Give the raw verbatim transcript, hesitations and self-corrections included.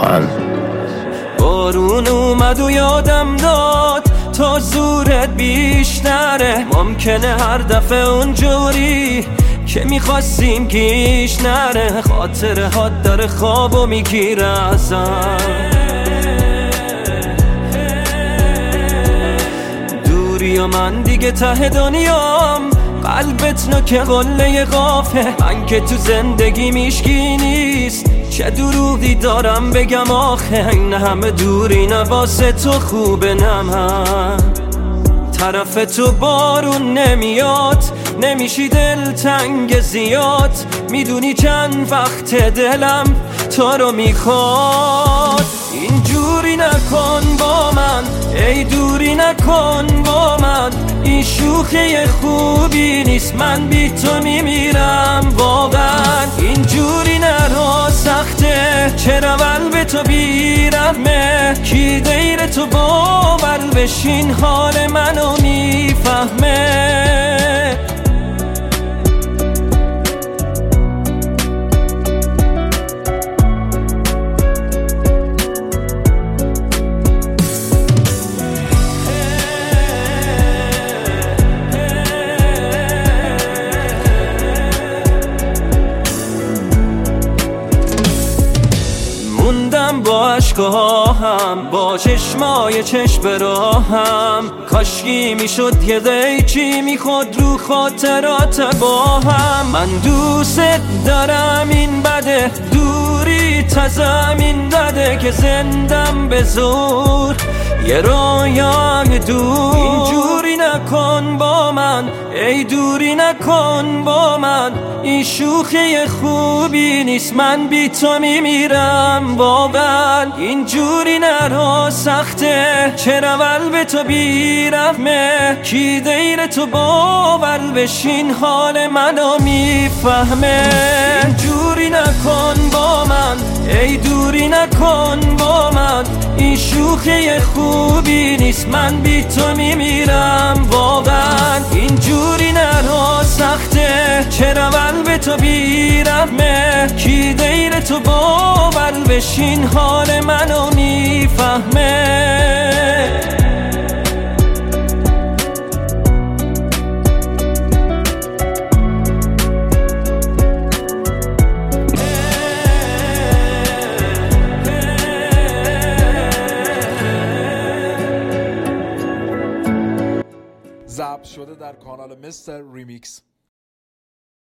من. بارون اومد و یادم داد تا زورت بیشتره، ممکنه هر دفعه اونجوری که میخواستیم گیش نره، خاطره ها داره خوابو میگیره ازم. دوری و من دیگه ته دنیام، قلبت نوک قله قافه، من که تو زندگی میشکی نیست، چه دروغی دارم بگم آخه، این همه دوری نواسه تو خوبه نه من. طرف تو بارون نمیاد، نمیشی دلتنگ زیاد، میدونی چند وقت دلم تو رو میخواد. اینجوری نکن با من، ای دوری نکن با من، این شوخی خوبی نیست، من بی تو میمیرم واقعا. اینجوری نرو سخته، چرا قلب تو بیرحمه، کی دیر تو باور بشین حال منو میفهمه. موندم با عشقاهم، با چشمای چشم راهم، کاشکی میشد یه قیچی میخود رو خاطرات با هم. من دوست دارم این بده، دوری تا زمین داده که زندم به زور یه رویای دور. اینجوری نکن با من، ای دوری نکن با من، این شوخی خوبی نیست، من بی تو میمیرم واقعا. اینجوری نرو سخته، چرا قلب تو بیرحمه، کی دیر تو باور بشین حال منو میفهمه. اینجوری نکن با من، ای دوری نکن با من، این شوخی خوبی نیست، من بی تو میمیرم واقعا. اینجوری نرو سخته، چرا قلب تو بیرحمه، کی دیر تو باور بشین حال منو میفهمه. ضبط شده در کانال مستر ریمیکس.